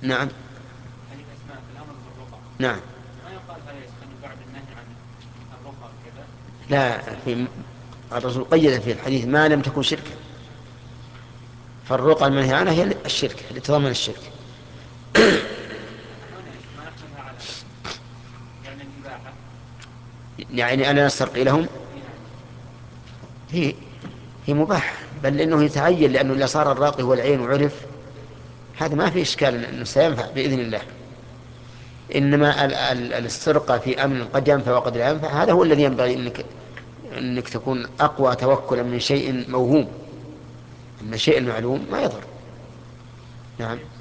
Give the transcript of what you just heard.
نعم. حديث أسماء في الأمر بالرقى، نعم. ما يقال هذا يستند بعد النهي عن الرقى كذا؟ لا، الرسول قيد في الحديث ما لم تكن شركا، فالرقى المنهي عنها هي الشرك اللي تضمن الشرك. ما نحملها على يعني الإباحة. يعني أنا نسترقي لهم، إيه نعم. هي هي مباح، بل إنه يتعين، لأنه إذا صار الراقي هو العين وعرف، هذا ما في إشكال أنه سينفع بإذن الله. إنما الاسترقاء في أمن قد ينفع وقد لا ينفع، هذا هو الذي ينبغي أنك تكون أقوى توكلا من شيء موهوم. أما الشيء المعلوم ما يضر. نعم.